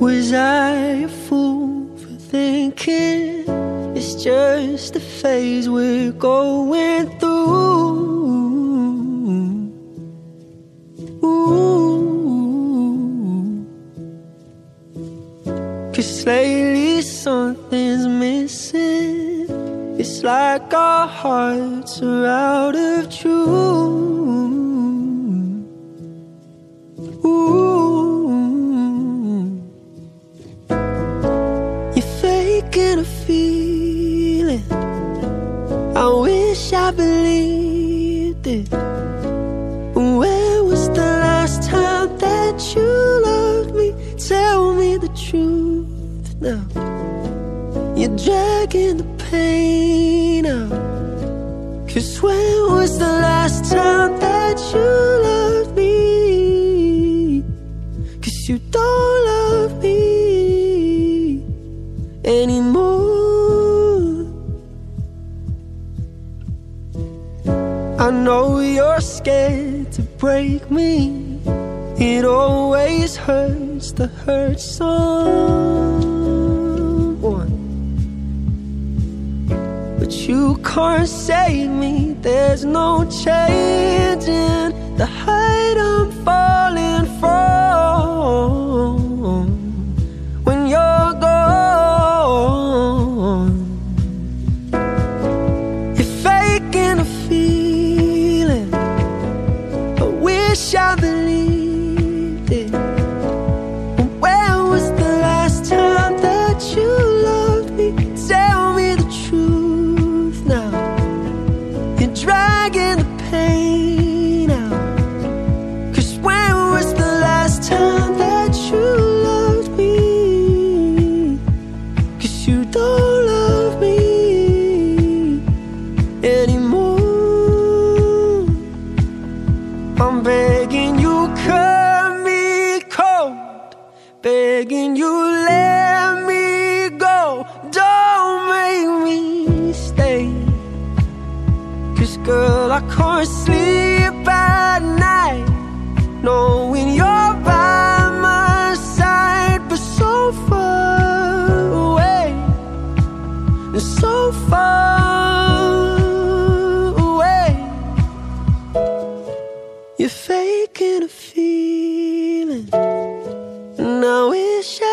Was I a fool for thinking it's just a phase we're going through? Ooh. 'Cause lately something's missing. It's like our hearts are out of tune. Ooh. You're faking a feeling. I wish I believed it. Where was the last time that you loved me? Tell me the truth now. You're dragging the pain out. 'Cause when was the last time that you loved me? 'Cause you don't love me anymore. I know you're scared to break me. It always hurts to hurt someone. But you can't save me. There's no changing the height I'm falling from when you're gone. You're faking a feeling. I wish I believed it. When was the last time that you loved me? Tell me the truth now. You're dragging the pain out. 'Cause when was the last time that you loved me? 'Cause you don't love me anymore. I'm begging you, cut me cold. Begging you, let me go. Don't make me stay. 'Cause girl, I can't sleep at night knowing you're by my side, but so far away, so far away. You're faking a feeling, and I wish